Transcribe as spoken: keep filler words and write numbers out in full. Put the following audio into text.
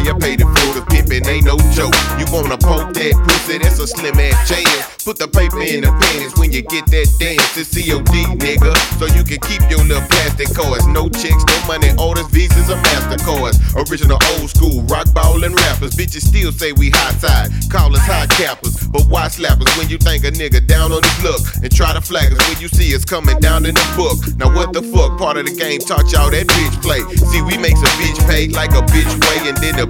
player paid it for, the pimpin' ain't no joke. You wanna poke that pussy, that's a slim ass chance. Put the paper in the pennies when you get that dance. It's C O D, nigga, so you can keep your little plastic cards. No checks, no money orders, Visas or MasterCards. Original old school, rock ballin' rappers. Bitches still say we high side, call us high cappers. But why slappers when you think a nigga down on his luck? And try to flag us when you see us coming down in the book. Now what the fuck, part of the game taught y'all that bitch play. See, we makes a bitch pay like a bitch way, and then the